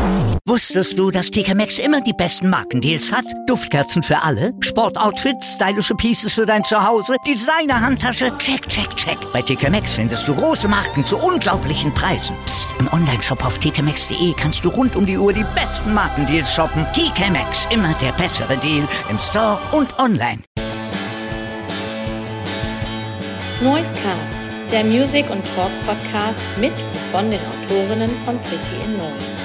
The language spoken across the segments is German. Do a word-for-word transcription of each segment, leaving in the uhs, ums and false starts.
Wusstest du, dass T K Maxx immer die besten Markendeals hat? Duftkerzen für alle, Sportoutfits, stylische Pieces für dein Zuhause, Designer-Handtasche, check, check, check. Bei T K Maxx findest du große Marken zu unglaublichen Preisen. Psst. Im Onlineshop auf t k maxx punkt d e kannst du rund um die Uhr die besten Markendeals shoppen. T K Maxx, immer der bessere Deal im Store und online. Noisecast, der Music- und Talk-Podcast mit und von den Autorinnen von Pretty in Noise.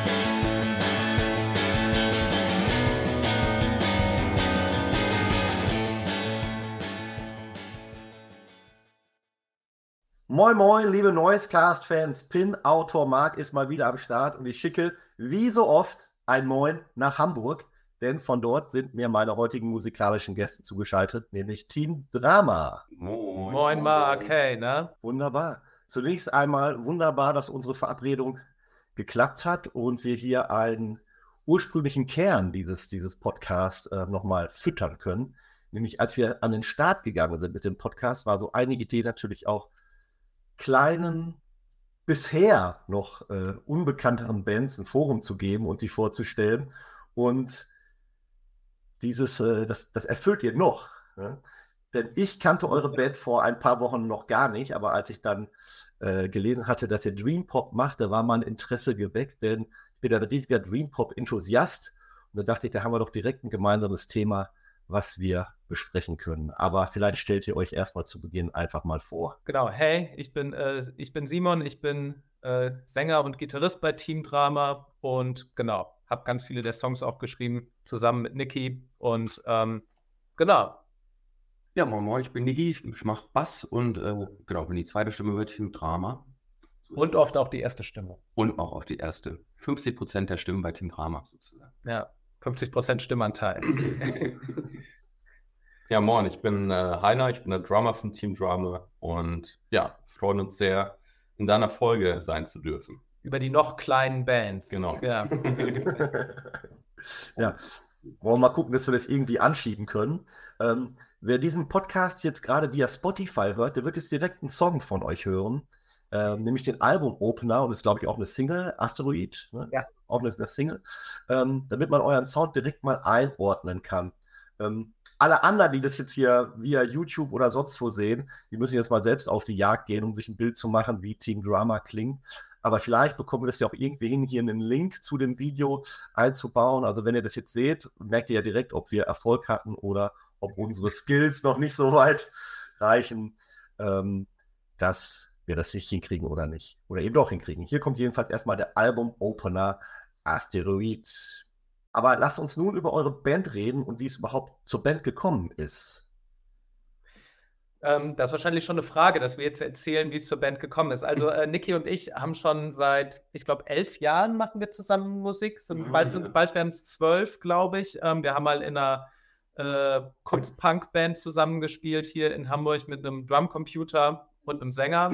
Moin moin, liebe Noisecast-Fans, Pin-Autor Marc ist mal wieder am Start und ich schicke, wie so oft, ein Moin nach Hamburg, denn von dort sind mir meine heutigen musikalischen Gäste zugeschaltet, nämlich Team Drama. Moin, moin Marc, hey, ne? Wunderbar. Zunächst einmal wunderbar, dass unsere Verabredung geklappt hat und wir hier einen ursprünglichen Kern dieses, dieses Podcasts äh, nochmal füttern können. Nämlich als wir an den Start gegangen sind mit dem Podcast, war so eine Idee natürlich auch, kleinen, bisher noch äh, unbekannteren Bands ein Forum zu geben und die vorzustellen. Und dieses, äh, das, das erfüllt ihr noch. Ne? Denn ich kannte eure Band vor ein paar Wochen noch gar nicht, aber als ich dann äh, gelesen hatte, dass ihr Dream Pop macht, da war mein Interesse geweckt, denn ich bin ein riesiger Dream Pop-Enthusiast. Und da dachte ich, da haben wir doch direkt ein gemeinsames Thema, was wir besprechen können. Aber vielleicht stellt ihr euch erstmal zu Beginn einfach mal vor. Genau, hey, ich bin, äh, ich bin Simon, ich bin äh, Sänger und Gitarrist bei Team Drama und genau, habe ganz viele der Songs auch geschrieben, zusammen mit Niki und ähm, genau. Ja, moin moin, ich bin Niki, ich mache Bass und äh, genau, bin die zweite Stimme bei Team Drama. So und oft auch die erste Stimme. Und auch, auch die erste. fünfzig Prozent der Stimmen bei Team Drama sozusagen. Ja. fünfzig Prozent Stimmanteil. Ja, moin, ich bin äh, Heiner, ich bin der Drummer von Team Drama und ja, freuen uns sehr, in deiner Folge sein zu dürfen. Über die noch kleinen Bands. Genau. Ja, ja. Wollen wir mal gucken, dass wir das irgendwie anschieben können. Ähm, wer diesen Podcast jetzt gerade via Spotify hört, der wird jetzt direkt einen Song von euch hören. Ähm, nämlich den Album-Opener und ist, glaube ich, auch eine Single, Asteroid, ne? Ja, auch eine, eine Single, ähm, damit man euren Sound direkt mal einordnen kann. Ähm, alle anderen, die das jetzt hier via YouTube oder sonst wo sehen, die müssen jetzt mal selbst auf die Jagd gehen, um sich ein Bild zu machen, wie Team Drama klingt. Aber vielleicht bekommen wir das ja auch irgendwie hin, hier einen Link zu dem Video einzubauen. Also wenn ihr das jetzt seht, merkt ihr ja direkt, ob wir Erfolg hatten oder ob unsere Skills noch nicht so weit reichen, ähm, dass wir das nicht hinkriegen oder nicht. Oder eben doch hinkriegen. Hier kommt jedenfalls erstmal der Album-Opener Asteroid. Aber lasst uns nun über eure Band reden und wie es überhaupt zur Band gekommen ist. Ähm, das ist wahrscheinlich schon eine Frage, dass wir jetzt erzählen, wie es zur Band gekommen ist. Also äh, Niki und ich haben schon seit, ich glaube, elf Jahren machen wir zusammen Musik. Sind, bald sind, bald werden es zwölf, glaube ich. Ähm, wir haben mal in einer äh, Kunst-Punk-Band zusammengespielt hier in Hamburg mit einem Drumcomputer und einem Sänger.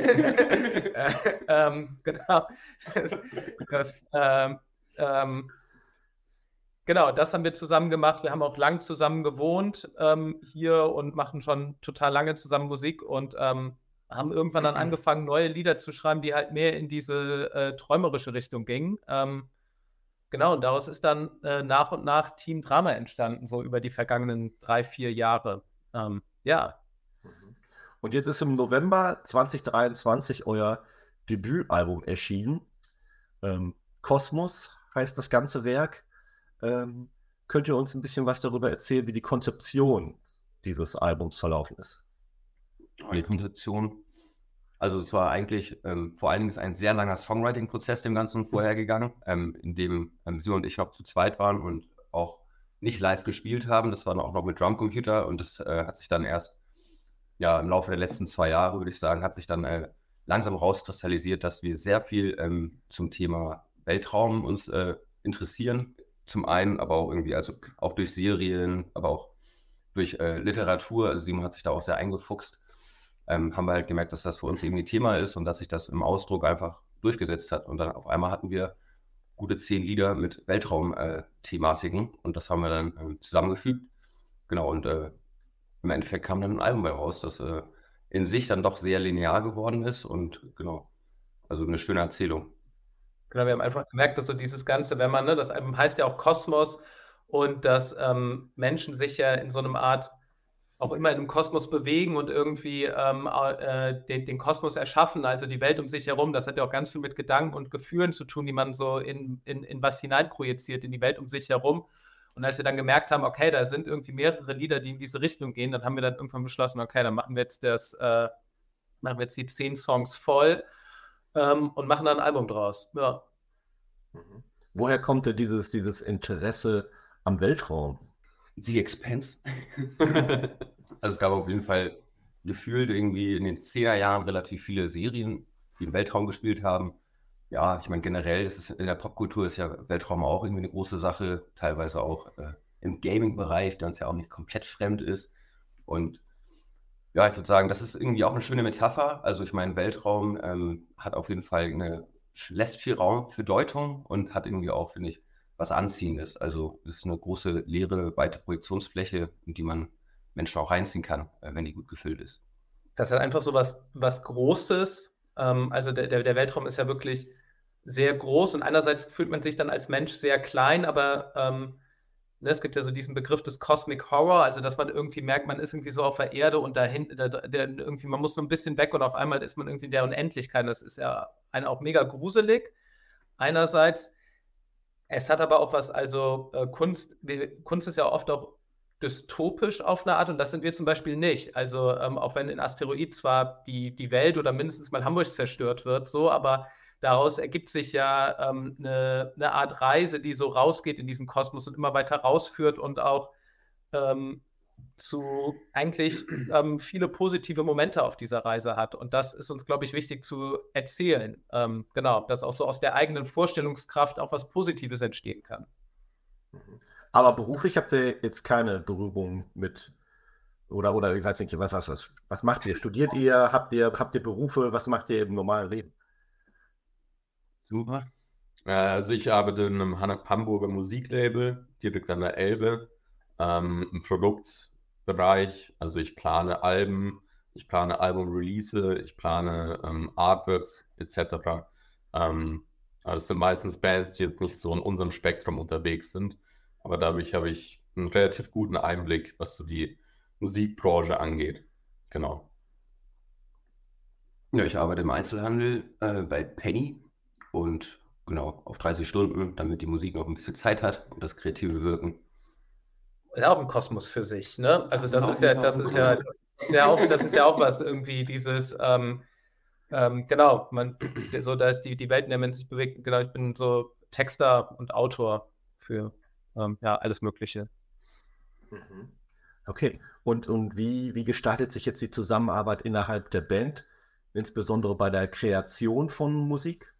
äh, ähm, genau. Das, ähm, ähm, genau, das haben wir zusammen gemacht. Wir haben auch lang zusammen gewohnt ähm, hier und machen schon total lange zusammen Musik und ähm, haben irgendwann dann angefangen, neue Lieder zu schreiben, die halt mehr in diese äh, träumerische Richtung gingen. Ähm, genau, und daraus ist dann äh, nach und nach Team Drama entstanden, so über die vergangenen drei, vier Jahre. Ähm, ja. Und jetzt ist im November zwanzig dreiundzwanzig euer Debütalbum erschienen. Ähm, Kosmos heißt das ganze Werk. Ähm, könnt ihr uns ein bisschen was darüber erzählen, wie die Konzeption dieses Albums verlaufen ist? Die Konzeption, also es war eigentlich, ähm, vor allen Dingen ist ein sehr langer Songwriting-Prozess dem Ganzen vorhergegangen, ähm, in dem ähm, Simon und ich noch zu zweit waren und auch nicht live gespielt haben. Das war dann auch noch mit Drumcomputer und das äh, hat sich dann erst ja, im Laufe der letzten zwei Jahre, würde ich sagen, hat sich dann äh, langsam rauskristallisiert, dass wir sehr viel ähm, zum Thema Weltraum uns äh, interessieren. Zum einen, aber auch irgendwie, also auch durch Serien, aber auch durch äh, Literatur. Also Simon hat sich da auch sehr eingefuchst. Ähm, haben wir halt gemerkt, dass das für uns irgendwie ein Thema ist und dass sich das im Ausdruck einfach durchgesetzt hat. Und dann auf einmal hatten wir gute zehn Lieder mit Weltraum-Thematiken und das haben wir dann äh, zusammengefügt. Genau, und äh, im Endeffekt kam dann ein Album bei raus, das äh, in sich dann doch sehr linear geworden ist und genau, also eine schöne Erzählung. Genau, wir haben einfach gemerkt, dass so dieses Ganze, wenn man, ne, das Album heißt ja auch Kosmos und dass ähm, Menschen sich ja in so einem Art auch immer in einem Kosmos bewegen und irgendwie ähm, äh, den, den Kosmos erschaffen, also die Welt um sich herum. Das hat ja auch ganz viel mit Gedanken und Gefühlen zu tun, die man so in, in, in was hineinprojiziert, in die Welt um sich herum. Und als wir dann gemerkt haben, okay, da sind irgendwie mehrere Lieder, die in diese Richtung gehen, dann haben wir dann irgendwann beschlossen, okay, dann machen wir jetzt das, äh, machen wir jetzt die zehn Songs voll ähm, und machen dann ein Album draus. Ja. Mhm. Woher kommt denn dieses, dieses Interesse am Weltraum? The Expanse. Also es gab auf jeden Fall gefühlt irgendwie in den zehner Jahren relativ viele Serien, die im Weltraum gespielt haben. Ja, ich meine, generell ist es in der Popkultur ist ja Weltraum auch irgendwie eine große Sache, teilweise auch äh, im Gaming-Bereich, der uns ja auch nicht komplett fremd ist. Und ja, ich würde sagen, das ist irgendwie auch eine schöne Metapher. Also ich meine, Weltraum ähm, hat auf jeden Fall eine, lässt viel Raum für Deutung und hat irgendwie auch, finde ich, was Anziehendes. Also es ist eine große, leere, weite Projektionsfläche, in die man Menschen auch reinziehen kann, äh, wenn die gut gefüllt ist. Das hat einfach so was, was Großes. Ähm, also der, der, der Weltraum ist ja wirklich sehr groß und einerseits fühlt man sich dann als Mensch sehr klein, aber ähm, ne, es gibt ja so diesen Begriff des Cosmic Horror, also dass man irgendwie merkt, man ist irgendwie so auf der Erde und dahin, da, da, irgendwie, man muss so ein bisschen weg und auf einmal ist man irgendwie in der Unendlichkeit. Das ist ja einen auch mega gruselig. Einerseits, es hat aber auch was, also äh, Kunst, Kunst ist ja oft auch dystopisch auf eine Art und das sind wir zum Beispiel nicht. Also ähm, auch wenn in Asteroid zwar die, die Welt oder mindestens mal Hamburg zerstört wird, so, aber daraus ergibt sich ja ähm, eine, eine Art Reise, die so rausgeht in diesen Kosmos und immer weiter rausführt und auch ähm, zu eigentlich ähm, viele positive Momente auf dieser Reise hat. Und das ist uns, glaube ich, wichtig zu erzählen. Ähm, genau, dass auch so aus der eigenen Vorstellungskraft auch was Positives entstehen kann. Aber beruflich habt ihr jetzt keine Berührung mit, oder, oder ich weiß nicht, was, was, was, was macht ihr? Studiert ihr? Habt ihr, habt ihr Berufe? Was macht ihr im normalen Leben? Super. Äh, Also ich arbeite in einem Han- Hamburger Musiklabel, direkt an der Elbe, ähm, im Produktbereich. Also ich plane Alben, ich plane Album-Release, ich plane ähm, Artworks et cetera. Ähm, aber das sind meistens Bands, die jetzt nicht so in unserem Spektrum unterwegs sind. Aber dadurch habe ich einen relativ guten Einblick, was so die Musikbranche angeht. Genau. Ja, ich arbeite im Einzelhandel äh, bei Penny und genau auf dreißig Stunden, damit die Musik noch ein bisschen Zeit hat und das kreative Wirken. Ist auch ein Kosmos für sich, ne? Also Das das ist ist auf ja, jeden Fall das ein ist ja, Kosmos. das ist ja auch, das ist ja auch was irgendwie dieses, ähm, ähm, genau, man, so da ist die, die Welt, in der man sich bewegt. Genau, ich bin so Texter und Autor für ähm, ja, alles Mögliche. Mhm. Okay. Und, und wie, wie gestaltet sich jetzt die Zusammenarbeit innerhalb der Band, insbesondere bei der Kreation von Musik?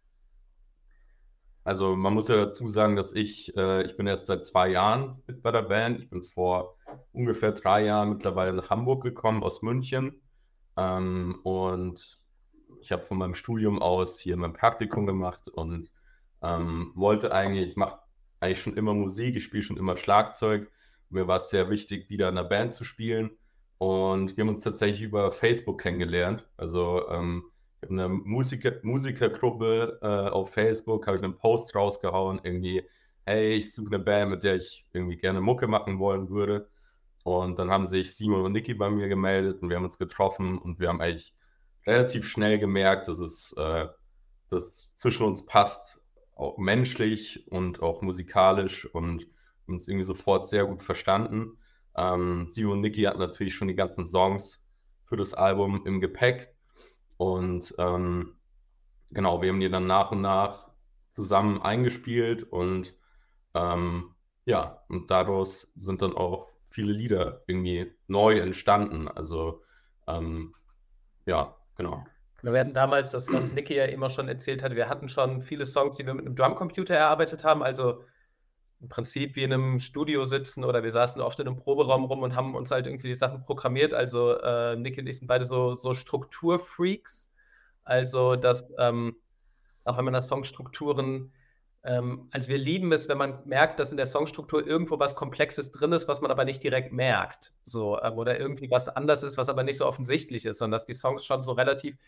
Also man muss ja dazu sagen, dass ich, äh, ich bin erst seit zwei Jahren mit bei der Band. Ich bin vor ungefähr drei Jahren mittlerweile nach Hamburg gekommen, aus München. Ähm, und ich habe von meinem Studium aus hier mein Praktikum gemacht und ähm, wollte eigentlich, ich mache eigentlich schon immer Musik, ich spiele schon immer Schlagzeug. Mir war es sehr wichtig, wieder in einer Band zu spielen. Und wir haben uns tatsächlich über Facebook kennengelernt. Also ähm, ich habe eine Musiker, Musikergruppe äh, auf Facebook, habe ich einen Post rausgehauen, irgendwie, hey, ich suche eine Band, mit der ich irgendwie gerne Mucke machen wollen würde. Und dann haben sich Simon und Niki bei mir gemeldet und wir haben uns getroffen und wir haben eigentlich relativ schnell gemerkt, dass es äh, dass zwischen uns passt, auch menschlich und auch musikalisch und uns irgendwie sofort sehr gut verstanden. Ähm, Simon und Niki hatten natürlich schon die ganzen Songs für das Album im Gepäck. Und ähm, genau, wir haben die dann nach und nach zusammen eingespielt und ähm, ja, und daraus sind dann auch viele Lieder irgendwie neu entstanden. Also ähm, ja, genau. Wir hatten damals, das, was Niki ja immer schon erzählt hat, wir hatten schon viele Songs, die wir mit einem Drumcomputer erarbeitet haben, also im Prinzip wie in einem Studio sitzen oder wir saßen oft in einem Proberaum rum und haben uns halt irgendwie die Sachen programmiert. Also äh, Niki und ich sind beide so, so Strukturfreaks. Also, dass, ähm, auch wenn man das Songstrukturen, ähm, also wir lieben es, wenn man merkt, dass in der Songstruktur irgendwo was Komplexes drin ist, was man aber nicht direkt merkt. So, ähm, oder irgendwie was anders ist, was aber nicht so offensichtlich ist, sondern dass die Songs schon so relativ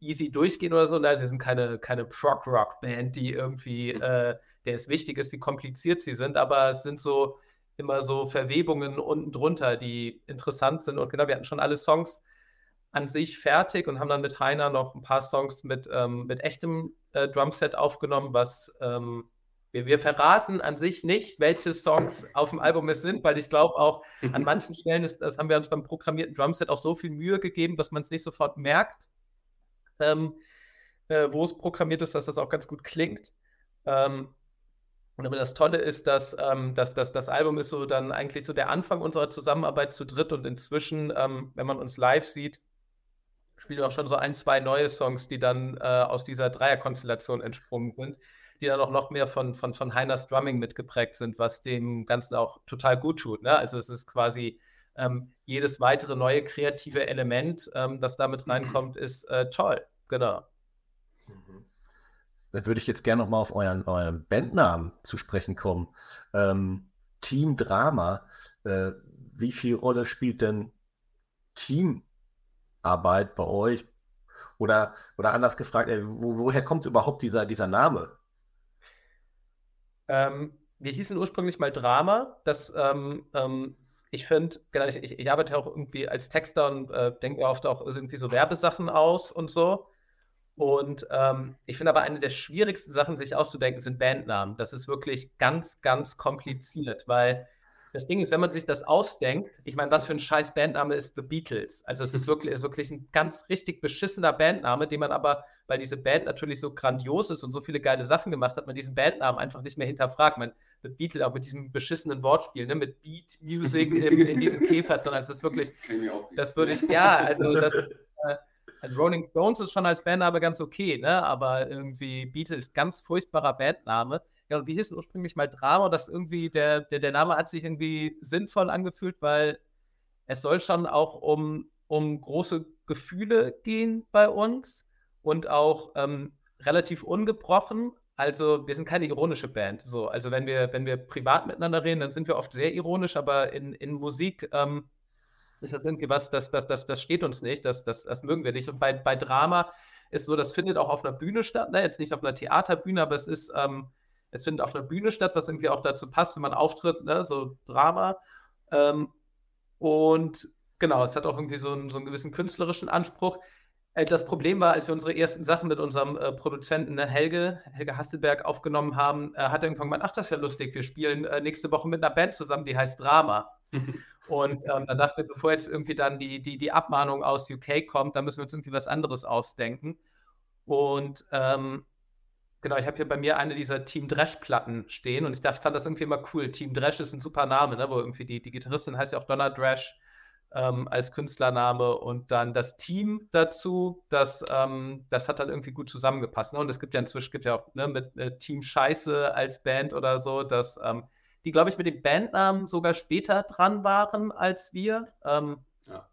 easy durchgehen oder so. Nein, wir sind keine, keine Prog-Rock-Band, die irgendwie, äh, der es wichtig ist, wie kompliziert sie sind, aber es sind so immer so Verwebungen unten drunter, die interessant sind. Und genau, wir hatten schon alle Songs an sich fertig und haben dann mit Heiner noch ein paar Songs mit, ähm, mit echtem äh, Drumset aufgenommen, was ähm, wir, wir verraten an sich nicht, welche Songs auf dem Album es sind, weil ich glaube auch an manchen Stellen ist, das haben wir uns beim programmierten Drumset auch so viel Mühe gegeben, dass man es nicht sofort merkt, ähm, äh, wo es programmiert ist, dass das auch ganz gut klingt. Ähm, Und aber das Tolle ist, dass, ähm, dass, dass das Album ist so dann eigentlich so der Anfang unserer Zusammenarbeit zu dritt und inzwischen, ähm, wenn man uns live sieht, spielen wir auch schon so ein, zwei neue Songs, die dann äh, aus dieser Dreierkonstellation entsprungen sind, die dann auch noch mehr von, von, von Heiners Drumming mitgeprägt sind, was dem Ganzen auch total gut tut. Ne? Also es ist quasi ähm, jedes weitere neue kreative Element, ähm, das damit reinkommt, ist äh, toll. Genau. Mhm. Dann würde ich jetzt gerne nochmal auf euren, euren Bandnamen zu sprechen kommen. Ähm, Team Drama. Äh, wie viel Rolle spielt denn Teamarbeit bei euch? Oder, oder anders gefragt, äh, wo, woher kommt überhaupt dieser, dieser Name? Ähm, wir hießen ursprünglich mal Drama. Das, ähm, ähm, ich finde, genau, ich, ich, ich arbeite auch irgendwie als Texter und äh, denke oft auch irgendwie so Werbesachen aus und so. Und ähm, ich finde aber eine der schwierigsten Sachen, sich auszudenken, sind Bandnamen. Das ist wirklich ganz, ganz kompliziert, weil das Ding ist, wenn man sich das ausdenkt, ich meine, was für ein scheiß Bandname ist The Beatles? Also es ist wirklich, ist wirklich ein ganz richtig beschissener Bandname, den man aber, weil diese Band natürlich so grandios ist und so viele geile Sachen gemacht hat, man diesen Bandnamen einfach nicht mehr hinterfragt. Man The Beatles auch mit diesem beschissenen Wortspiel, ne, mit Beat Music in, in diesem Käfer drin. Also das ist wirklich, das würde ich, ja, also das ist, äh, also Rolling Stones ist schon als Bandname ganz okay, ne? Aber irgendwie Beatles, ganz furchtbarer Bandname. Ja, und wir hießen ursprünglich mal Drama, und das irgendwie, der, der, der Name hat sich irgendwie sinnvoll angefühlt, weil es soll schon auch um, um große Gefühle gehen bei uns und auch ähm, relativ ungebrochen. Also wir sind keine ironische Band. So, also wenn wir, wenn wir privat miteinander reden, dann sind wir oft sehr ironisch, aber in, in Musik ähm, ist das irgendwie was, das, das, das, das steht uns nicht, das, das, das mögen wir nicht. Und bei, bei Drama ist so, das findet auch auf einer Bühne statt, ne? Jetzt nicht auf einer Theaterbühne, aber es ist, ähm, es findet auf einer Bühne statt, was irgendwie auch dazu passt, wenn man auftritt, ne? So Drama. Ähm, und genau, es hat auch irgendwie so einen, so einen gewissen künstlerischen Anspruch. Äh, das Problem war, als wir unsere ersten Sachen mit unserem äh, Produzenten ne, Helge, Helge Hasselberg aufgenommen haben, äh, hat er irgendwann gemeint, ach, das ist ja lustig, wir spielen äh, nächste Woche mit einer Band zusammen, die heißt Drama. Und ähm, dann dachten wir, bevor jetzt irgendwie dann die, die, die Abmahnung aus U K kommt, dann müssen wir uns irgendwie was anderes ausdenken. Und ähm, genau, ich habe hier bei mir eine dieser Team Dresch-Platten stehen und ich dachte, fand das irgendwie immer cool. Team Dresch ist ein super Name, ne? Wo irgendwie die, die Gitarristin heißt ja auch Donna Dresch ähm, als Künstlername und dann das Team dazu, das, ähm, das hat dann irgendwie gut zusammengepasst. Ne? Und es gibt ja inzwischen gibt ja auch ne, mit äh, Team Scheiße als Band oder so, dass ähm, die, glaube ich, mit dem Bandnamen sogar später dran waren als wir. Ähm, ja.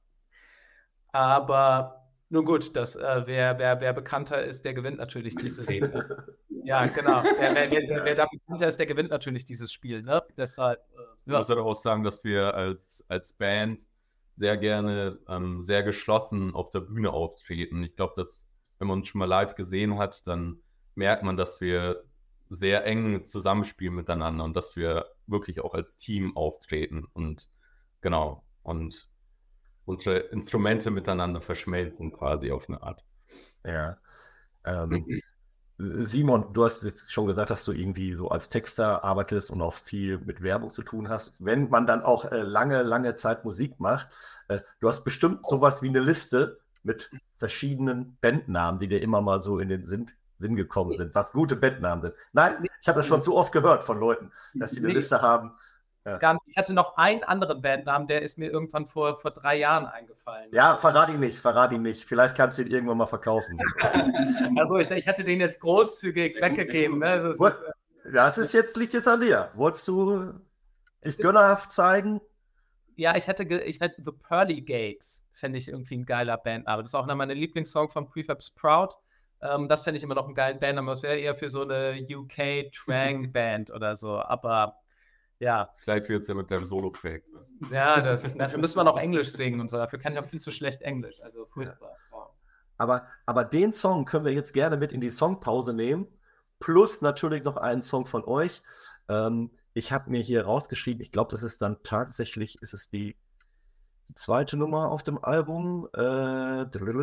Aber nun gut, das, äh, wer, wer, wer bekannter ist, der gewinnt natürlich dieses Ja, genau. Wer, wer, wer, wer da bekannter ist, der gewinnt natürlich dieses Spiel. Ne? Deshalb, äh, Ich muss halt auch sagen, dass wir als, als Band sehr gerne ähm, sehr geschlossen auf der Bühne auftreten. Ich glaube, dass, wenn man uns schon mal live gesehen hat, dann merkt man, dass wir sehr eng zusammenspielen miteinander und dass wir wirklich auch als Team auftreten und genau, und unsere Instrumente miteinander verschmelzen quasi auf eine Art. Ja. Ähm, Simon, du hast jetzt schon gesagt, dass du irgendwie so als Texter arbeitest und auch viel mit Werbung zu tun hast. Wenn man dann auch äh, lange, lange Zeit Musik macht, äh, du hast bestimmt sowas wie eine Liste mit verschiedenen Bandnamen, die dir immer mal so in den Sinn, Sinn gekommen sind, was gute Bandnamen sind. Nein, ich habe das schon zu oft gehört von Leuten, dass sie eine Liste haben. Ja. Gar nicht. Ich hatte noch einen anderen Bandnamen, der ist mir irgendwann vor, vor drei Jahren eingefallen. Ja, verrat ihn nicht, verrat ihn nicht. Vielleicht kannst du ihn irgendwann mal verkaufen. Also ich, ich hatte den jetzt großzügig weggegeben. Ne? Also es ist, das ist jetzt, liegt jetzt an dir. Wolltest du dich gönnerhaft zeigen? Ja, ich hätte, ich hätte The Pearly Gates, fände ich irgendwie ein geiler Bandname. Das ist auch noch mein Lieblingssong von Prefab Sprout. Ähm, das fände ich immer noch einen geilen Bandnamen. Das wäre eher für so eine U K-Twang-Band oder so. Aber ja. Vielleicht wird es ja mit deinem Solo-Projekt. Ja, das ist, dafür müssen wir noch Englisch singen und so. Dafür kann ich auch viel zu schlecht Englisch. Also furchtbar. Aber, aber den Song können wir jetzt gerne mit in die Songpause nehmen. Plus natürlich noch einen Song von euch. Ähm, ich habe mir hier rausgeschrieben, ich glaube, das ist dann tatsächlich, ist es die, die zweite Nummer auf dem Album. Äh,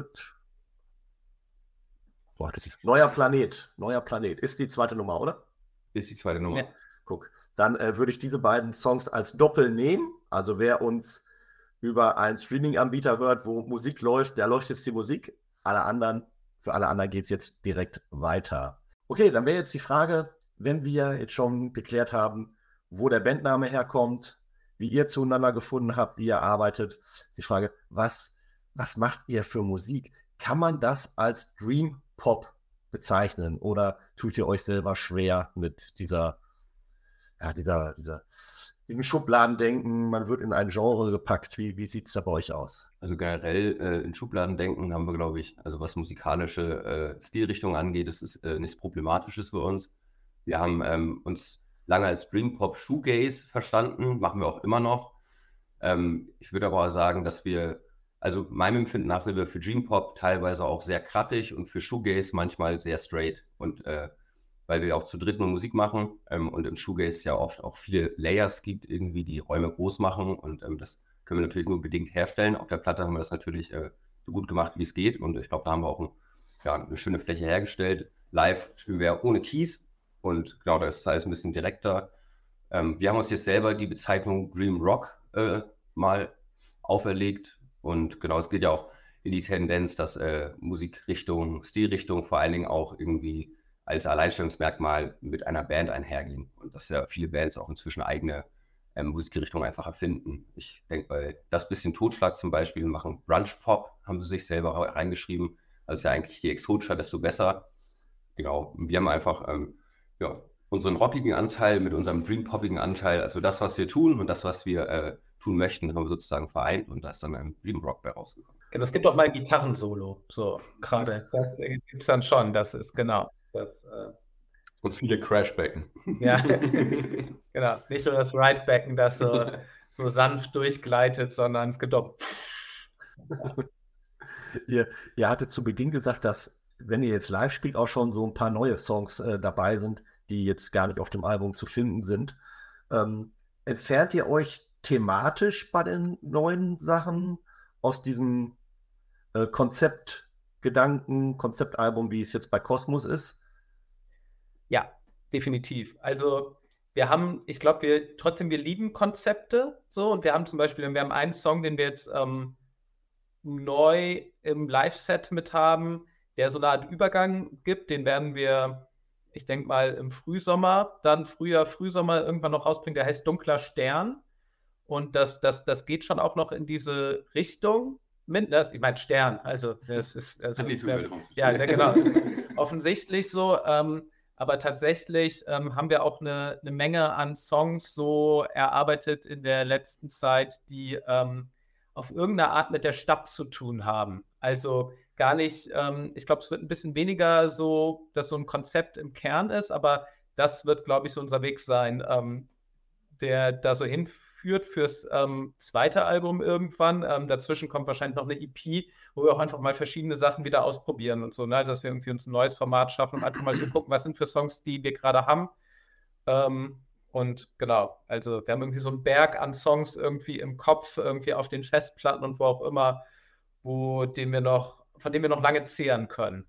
Boah, das ist Neuer Planet. Neuer Planet. Ist die zweite Nummer, oder? Ist die zweite Nummer. Ja. Guck. Dann äh, würde ich diese beiden Songs als Doppel nehmen. Also wer uns über einen Streaming-Anbieter hört, wo Musik läuft, der läuft jetzt die Musik. Alle anderen, für alle anderen geht es jetzt direkt weiter. Okay, dann wäre jetzt die Frage, wenn wir jetzt schon geklärt haben, wo der Bandname herkommt, wie ihr zueinander gefunden habt, wie ihr arbeitet, ist die Frage, was, was macht ihr für Musik? Kann man das als Dream Pop bezeichnen oder tut ihr euch selber schwer mit dieser, ja, dieser, dieser, diesem Schubladendenken, man wird in ein Genre gepackt? Wie, wie sieht es da bei euch aus? Also generell äh, in Schubladendenken haben wir, glaube ich, also was musikalische äh, Stilrichtung angeht, das ist äh, nichts Problematisches für uns. Wir haben ähm, uns lange als Dream Pop Shoegaze verstanden, machen wir auch immer noch. Ähm, ich würde aber sagen, dass wir, also meinem Empfinden nach sind wir für Dream Pop teilweise auch sehr krappig und für Shoegaze manchmal sehr straight. Und äh, weil wir auch zu dritt nur Musik machen ähm, und im Shoegaze ja oft auch viele Layers gibt, irgendwie die Räume groß machen und ähm, das können wir natürlich nur bedingt herstellen. Auf der Platte haben wir das natürlich äh, so gut gemacht, wie es geht und ich glaube, da haben wir auch ein, ja, eine schöne Fläche hergestellt. Live spielen wir ohne Keys und genau, da ist es alles ein bisschen direkter. Ähm, wir haben uns jetzt selber die Bezeichnung Dream Rock äh, mal auferlegt und genau, es geht ja auch in die Tendenz, dass äh, Musikrichtung, Stilrichtung vor allen Dingen auch irgendwie als Alleinstellungsmerkmal mit einer Band einhergehen. Und dass ja viele Bands auch inzwischen eigene ähm, Musikrichtungen einfach erfinden. Ich denke, bei Das bisschen Totschlag zum Beispiel machen Brunch-Pop, haben sie sich selber reingeschrieben. Also ist ja eigentlich je exotischer, desto besser. Genau, wir haben einfach ähm, ja, unseren rockigen Anteil mit unserem dream-poppigen Anteil, also das, was wir tun und das, was wir äh, tun möchten, haben wir sozusagen vereint und da ist dann ein Dream Rock bei rausgekommen. Genau, es gibt auch mal ein Gitarrensolo, so gerade. Das gibt es dann schon, das ist genau. Das, äh, und viele Crashbecken. Ja, genau. Nicht nur das Ridebecken, das so, so sanft durchgleitet, sondern es gibt auch. ihr, ihr hattet zu Beginn gesagt, dass, wenn ihr jetzt live spielt, auch schon so ein paar neue Songs äh, dabei sind, die jetzt gar nicht auf dem Album zu finden sind. Ähm, entfernt ihr euch thematisch bei den neuen Sachen aus diesem äh, Konzeptgedanken, Konzeptalbum, wie es jetzt bei Kosmos ist? Ja, definitiv. Also wir haben, ich glaube, wir trotzdem, wir lieben Konzepte so und wir haben zum Beispiel, wir haben einen Song, den wir jetzt ähm, neu im Live-Set mit haben, der so eine Art Übergang gibt, den werden wir, ich denke mal, im Frühsommer, dann Frühjahr, Frühsommer irgendwann noch rausbringen, der heißt Dunkler Stern und das, das, das geht schon auch noch in diese Richtung. Ich meine Stern, also das ist, also, Hat nicht so wär, viel ja, genau, offensichtlich so, ähm, aber tatsächlich ähm, haben wir auch eine, eine Menge an Songs so erarbeitet in der letzten Zeit, die ähm, auf irgendeine Art mit der Stadt zu tun haben. Also gar nicht, ähm, ich glaube, es wird ein bisschen weniger so, dass so ein Konzept im Kern ist, aber das wird, glaube ich, so unser Weg sein, ähm, der da so hinführt fürs ähm, zweite Album irgendwann. Ähm, dazwischen kommt wahrscheinlich noch eine E P, wo wir auch einfach mal verschiedene Sachen wieder ausprobieren und so, ne? Also, dass wir irgendwie uns ein neues Format schaffen und einfach mal so gucken, was sind für Songs, die wir gerade haben. Ähm, und genau, also wir haben irgendwie so einen Berg an Songs irgendwie im Kopf, irgendwie auf den Festplatten und wo auch immer, wo den wir noch, von dem wir noch lange zehren können.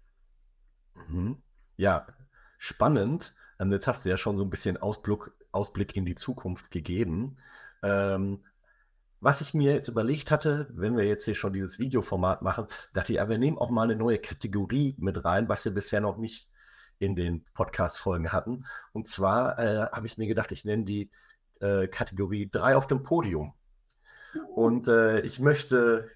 Mhm. Ja, spannend. Ähm, jetzt hast du ja schon so ein bisschen Ausblick, Ausblick in die Zukunft gegeben. Ähm, was ich mir jetzt überlegt hatte, wenn wir jetzt hier schon dieses Videoformat machen, dachte ich, ja, wir nehmen auch mal eine neue Kategorie mit rein, was wir bisher noch nicht in den Podcast-Folgen hatten. Und zwar äh, habe ich mir gedacht, ich nenne die äh, Kategorie drei auf dem Podium. Und äh, ich möchte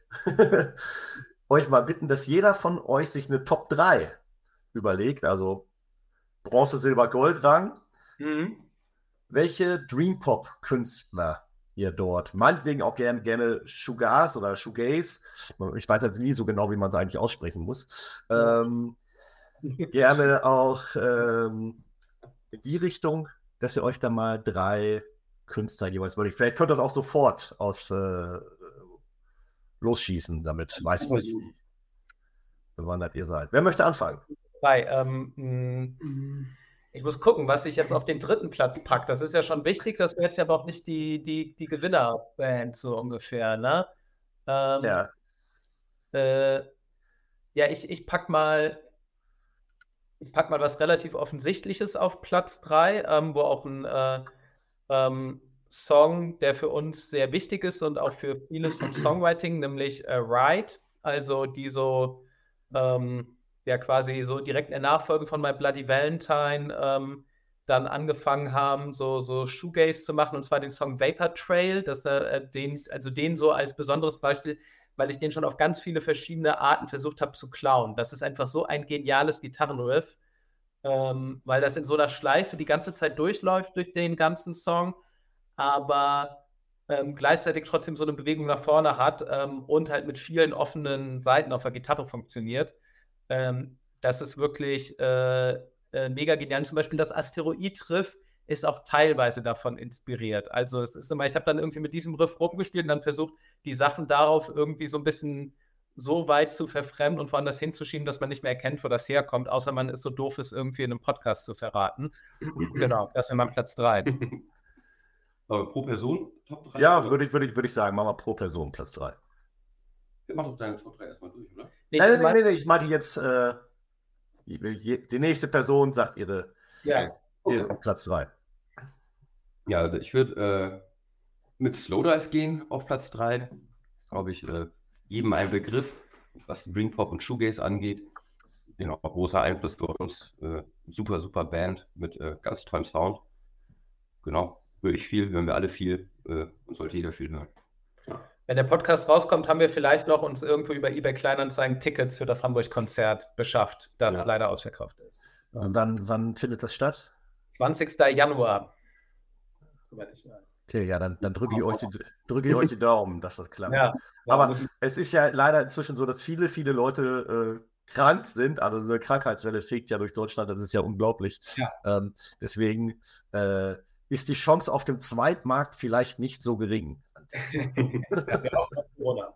euch mal bitten, dass jeder von euch sich eine Top drei überlegt, also Bronze, Silber, Gold Rang. Mhm. Welche Dream Pop Künstler ihr dort, meinetwegen auch gerne, gerne Shoegaze oder Shoegaze, ich weiß halt nie so genau, wie man es eigentlich aussprechen muss, ähm, gerne auch ähm, in die Richtung, dass ihr euch da mal drei Künstler jeweils würdigt. Vielleicht könnt ihr das auch sofort aus äh, losschießen damit, weiß ich nicht. bewandert ihr seid. Wer möchte anfangen? Drei. Ähm, mh, ich muss gucken, was ich jetzt auf den dritten Platz packe. Das ist ja schon wichtig, das wäre jetzt ja aber auch nicht die, die, die Gewinnerband so ungefähr, ne? Ähm, Ja. Äh, ja, ich, ich pack mal, ich pack mal was relativ Offensichtliches auf Platz drei, ähm, wo auch ein äh, ähm, Song, der für uns sehr wichtig ist und auch für vieles vom Songwriting, nämlich äh, Ride, also die so, ähm, ja quasi so direkt in der Nachfolge von My Bloody Valentine ähm, dann angefangen haben, so, so Shoegaze zu machen, und zwar den Song Vapor Trail, das, äh, den, also den so als besonderes Beispiel, weil ich den schon auf ganz viele verschiedene Arten versucht habe zu klauen. Das ist einfach so ein geniales Gitarrenriff, ähm, weil das in so einer Schleife die ganze Zeit durchläuft durch den ganzen Song, aber ähm, gleichzeitig trotzdem so eine Bewegung nach vorne hat ähm, und halt mit vielen offenen Seiten auf der Gitarre funktioniert. Ähm, das ist wirklich äh, äh, mega genial. Zum Beispiel das Asteroid-Riff ist auch teilweise davon inspiriert. Also es ist immer, ich habe dann irgendwie mit diesem Riff rumgespielt und dann versucht, die Sachen darauf irgendwie so ein bisschen so weit zu verfremden und woanders hinzuschieben, dass man nicht mehr erkennt, wo das herkommt, außer man ist so doof, es irgendwie in einem Podcast zu verraten. Genau, das wäre mein Platz drei. Aber pro Person Top drei? Ja, würde ich, würd ich, würd ich sagen, machen wir pro Person Platz drei. Wir machen doch deine Top drei erstmal durch, oder? Nee, Nein, ich nein, mein- nein, nein, ich meinte jetzt, äh, die, die nächste Person sagt ihre, Ja, ihre Platz drei. Ja, ich würde äh, mit Slowdive gehen auf Platz drei. Das ist, glaube ich, äh, jedem ein Begriff, was Dream Pop und Shoegaze angeht. Genau, großer Einfluss für uns. Äh, super, super Band mit äh, ganz tollem Sound. Genau, höre ich viel, hören wir alle viel äh, und sollte jeder viel hören. wenn der Podcast rauskommt, haben wir vielleicht noch uns irgendwo über eBay Kleinanzeigen Tickets für das Hamburg-Konzert beschafft, das Ja. leider ausverkauft ist. Und dann, wann findet das statt? zwanzigster Januar, soweit ich weiß. Okay, ja, dann, dann drücke ich, euch die- drücke ich euch die Daumen, dass das klappt. Ja, Aber es ist ja leider inzwischen so, dass viele, viele Leute äh, krank sind. Also eine Krankheitswelle fegt ja durch Deutschland, das ist ja unglaublich. Ja. Ähm, deswegen äh, ist die Chance auf dem Zweitmarkt vielleicht nicht so gering. ja, wir auch noch Corona.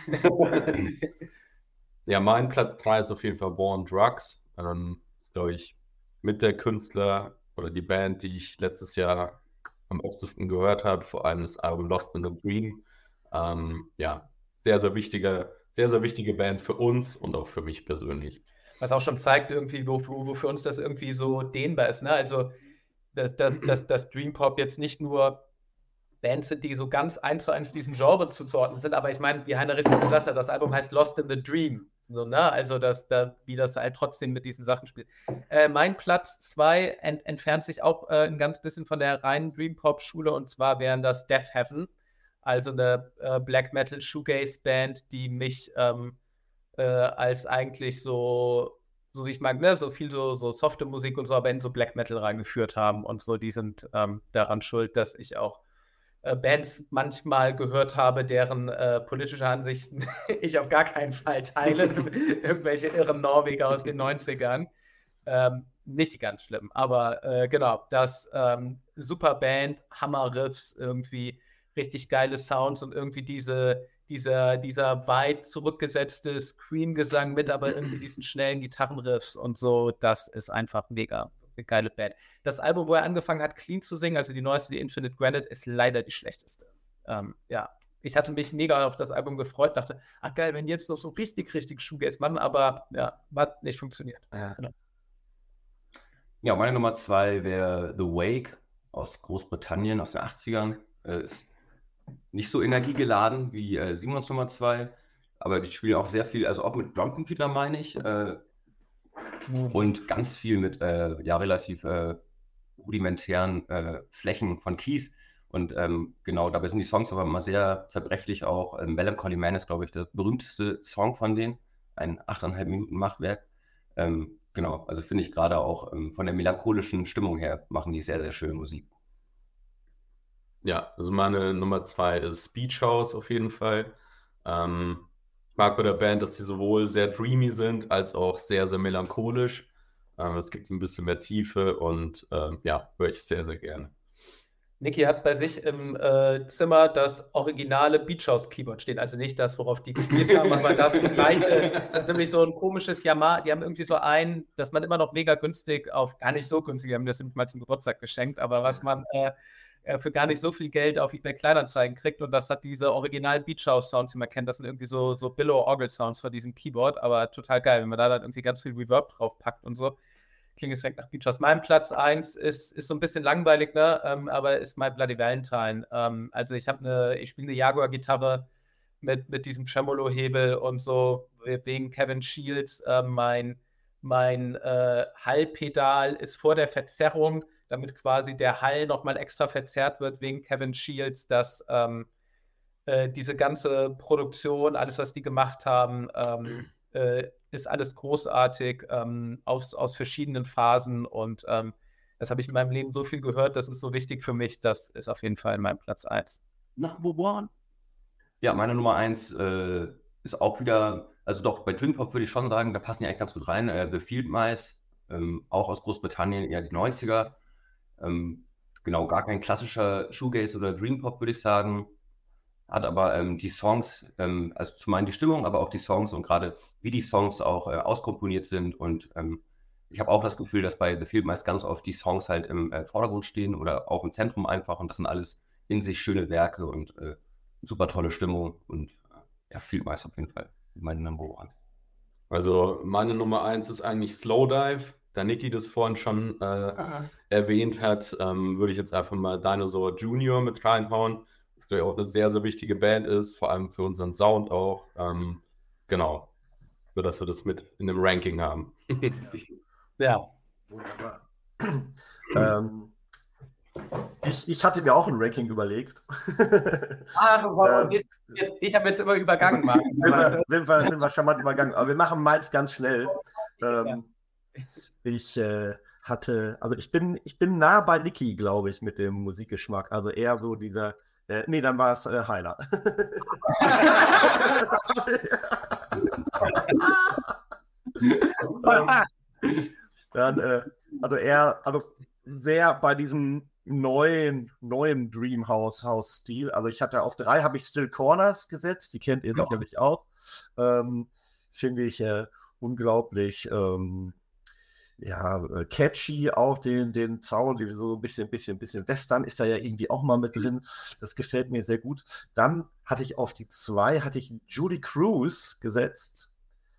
Ja, mein Platz drei ist auf jeden Fall War on Drugs. Ähm, ist, glaube ich, mit der Künstler oder die Band, die ich letztes Jahr am öftesten gehört habe, vor allem das Album Lost in the Dream. Ähm, ja, sehr, sehr wichtige, sehr, sehr wichtige Band für uns und auch für mich persönlich. Was auch schon zeigt, irgendwie, wo, wo, wo für uns das irgendwie so dehnbar ist. Ne? Also, dass, dass, dass, dass Dream Pop jetzt nicht nur Bands sind, die so ganz eins zu eins diesem Genre zuzuordnen sind, aber ich meine, wie Heiner richtig gesagt hat, das Album heißt Lost in the Dream. So, ne? Also, dass, da, wie das halt trotzdem mit diesen Sachen spielt. Äh, mein Platz zwei ent entfernt sich auch äh, ein ganz bisschen von der reinen Dream Pop-Schule, und zwar wären das Death Heaven, also eine äh, Black Metal Shoegaze Band, die mich ähm, äh, als eigentlich so, so wie ich mag, ne, so viel so, so softe Musik und so, aber in so Black Metal reingeführt haben und so, die sind ähm, daran schuld, dass ich auch äh, Bands manchmal gehört habe, deren äh, politische Ansichten ich auf gar keinen Fall teile. Irgendwelche irren Norweger aus den neunzigern. Ähm, nicht ganz schlimm, aber äh, genau, das ähm, super Band, Hammer-Riffs, irgendwie richtig geile Sounds und irgendwie diese, dieser, dieser weit zurückgesetzte Scream-Gesang mit aber irgendwie diesen schnellen Gitarrenriffs und so, das ist einfach mega. Eine geile Band. Das Album, wo er angefangen hat, clean zu singen, also die neueste, die Infinite Granite, ist leider die schlechteste. Ähm, ja, ich hatte mich mega auf das Album gefreut, dachte, ach geil, wenn die jetzt noch so richtig, richtig Shoegaze machen, aber ja, hat nicht funktioniert. Ja. Genau. Ja, meine Nummer zwei wäre The Wake aus Großbritannien, aus den achtzigern. Äh, ist nicht so energiegeladen wie äh, Simons Nummer zwei, aber die spielen auch sehr viel, also auch mit Drumcomputer meine ich, äh, und ganz viel mit äh, ja relativ äh, rudimentären äh, Flächen von Keys. Und ähm, genau, dabei sind die Songs aber immer sehr zerbrechlich auch. Ähm, Melancholy Man ist, glaube ich, der berühmteste Song von denen. Ein achteinhalb Minuten Machwerk. Ähm, genau, also finde ich gerade auch ähm, von der melancholischen Stimmung her machen die sehr, sehr schöne Musik. Ja, also meine Nummer zwei ist Beach House auf jeden Fall. Ähm, ich mag bei der Band, dass die sowohl sehr dreamy sind, als auch sehr, sehr melancholisch. Ähm, es gibt ein bisschen mehr Tiefe und ähm, ja, höre ich sehr, sehr gerne. Niki hat bei sich im äh, Zimmer das originale Beach House Keyboard stehen. Also nicht das, worauf die gespielt haben, aber das gleiche. Das ist nämlich so ein komisches Yamaha. Die haben irgendwie so ein, dass man immer noch mega günstig auf, gar nicht so günstig, die haben das nämlich mal zum Geburtstag geschenkt, aber was man äh, für gar nicht so viel Geld auf eBay Kleinanzeigen kriegt. Und das hat diese original Beach House Sounds, die man kennt. Das sind irgendwie so, so Billow-Orgel-Sounds von diesem Keyboard, aber total geil, wenn man da dann irgendwie ganz viel Reverb drauf packt und so. Klingt es direkt nach Beach House. Mein Platz eins ist, ist so ein bisschen langweilig, ne? Ähm, aber ist My Bloody Valentine. Ähm, also ich habe eine, ich spiele eine Jaguar-Gitarre mit, mit diesem Tremolo-Hebel und so, wegen Kevin Shields. Äh, mein mein äh, Hallpedal ist vor der Verzerrung, damit quasi der Hall nochmal extra verzerrt wird, wegen Kevin Shields, dass ähm, äh, diese ganze Produktion, alles, was die gemacht haben, ähm, äh, ist alles großartig ähm, aus, aus verschiedenen Phasen und ähm, das habe ich in meinem Leben so viel gehört, das ist so wichtig für mich, das ist auf jeden Fall mein Platz eins. Number one. Ja, meine Nummer eins äh, ist auch wieder, also doch, bei Dream Pop würde ich schon sagen, da passen die eigentlich ganz gut rein. Äh, The Field Mice, ähm, auch aus Großbritannien, eher die neunziger. Ähm, genau, gar kein klassischer Shoegaze oder Dream Pop, würde ich sagen. Hat aber ähm, die Songs, ähm, also zum einen die Stimmung, aber auch die Songs und gerade wie die Songs auch äh, auskomponiert sind. Und ähm, ich habe auch das Gefühl, dass bei The Field Mice ganz oft die Songs halt im äh, Vordergrund stehen oder auch im Zentrum einfach. Und das sind alles in sich schöne Werke und äh, super tolle Stimmung. Und äh, ja, Field Mice auf jeden Fall meine Number One. Also meine Nummer eins ist eigentlich Slowdive. Da Niki das vorhin schon äh, erwähnt hat, ähm, würde ich jetzt einfach mal Dinosaur Junior mit reinhauen. Das glaube ich auch eine sehr, sehr wichtige Band ist, vor allem für unseren Sound auch. Ähm, genau, so dass wir das mit in dem Ranking haben. Ja. Wunderbar. ähm, ich, ich hatte mir auch ein Ranking überlegt. Ah, warum ähm, jetzt, ich habe jetzt immer übergangen. Marc. sind, wir, sind, wir, sind wir charmant übergangen. Aber wir machen meins ganz schnell. Ähm, ich äh, hatte, also ich bin, ich bin nah bei Niki, glaube ich, mit dem Musikgeschmack. Also eher so dieser, äh, nee, dann war es äh, Heiner. ähm, dann, äh, also eher, also sehr bei diesem neuen, neuen Dreamhouse House Stil. Also ich hatte auf drei habe ich Still Corners gesetzt, die kennt ihr ja. sicherlich auch. Ähm, Finde ich äh, unglaublich ähm, ja, catchy auch den, den Sound, so ein bisschen, bisschen, bisschen Western ist da ja irgendwie auch mal mit drin. Das gefällt mir sehr gut. Dann hatte ich auf die zwei, hatte ich Judy Cruz gesetzt.